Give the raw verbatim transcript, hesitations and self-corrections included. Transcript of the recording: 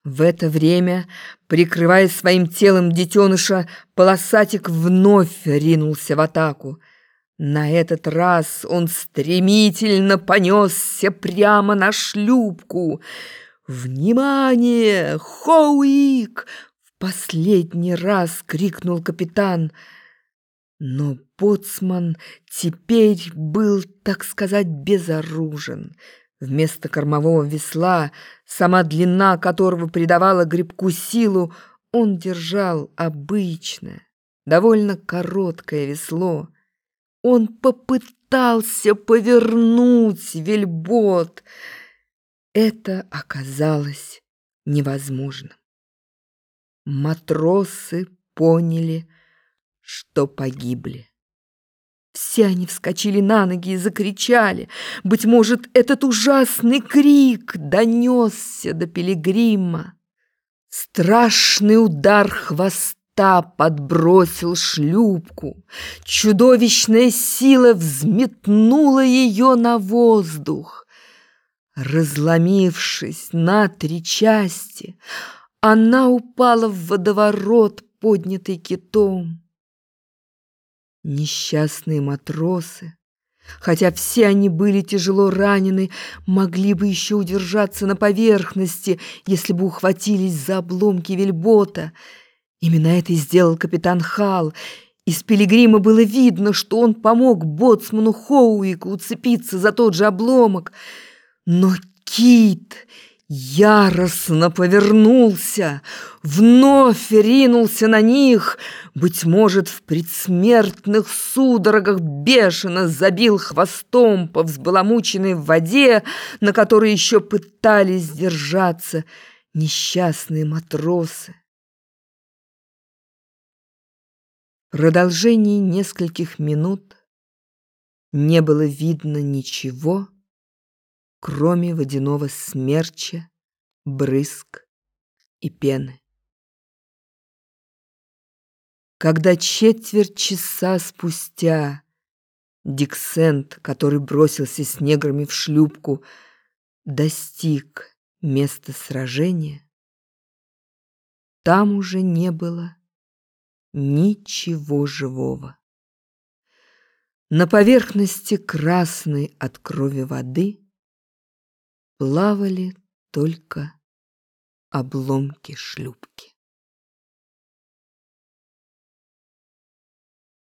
В это время, прикрывая своим телом детеныша, полосатик вновь ринулся в атаку. На этот раз он стремительно понесся прямо на шлюпку. «Внимание! Хоуик!» — в последний раз крикнул капитан. Но боцман теперь был, так сказать, безоружен. Вместо кормового весла, сама длина которого придавала гребку силу, он держал обычное, довольно короткое весло. Он попытался повернуть вельбот. Это оказалось невозможным. Матросы поняли, что погибли. Все они вскочили на ноги и закричали. Быть может, этот ужасный крик донесся до пилигрима. Страшный удар хвоста подбросил шлюпку. Чудовищная сила взметнула ее на воздух. Разломившись на три части, она упала в водоворот, поднятый китом. Несчастные матросы, хотя все они были тяжело ранены, могли бы еще удержаться на поверхности, если бы ухватились за обломки вельбота. Именно это и сделал капитан Халл. Из пилигрима было видно, что он помог боцману Хоуику уцепиться за тот же обломок. Но кит яростно повернулся, вновь ринулся на них, быть может, в предсмертных судорогах бешено забил хвостом по взбаламученной воде, на которой еще пытались держаться несчастные матросы. В продолжении нескольких минут не было видно ничего, кроме водяного смерча, брызг и пены. Когда четверть часа спустя Диксент, который бросился с неграми в шлюпку, достиг места сражения, там уже не было ничего живого. На поверхности красной от крови воды плавали только обломки шлюпки.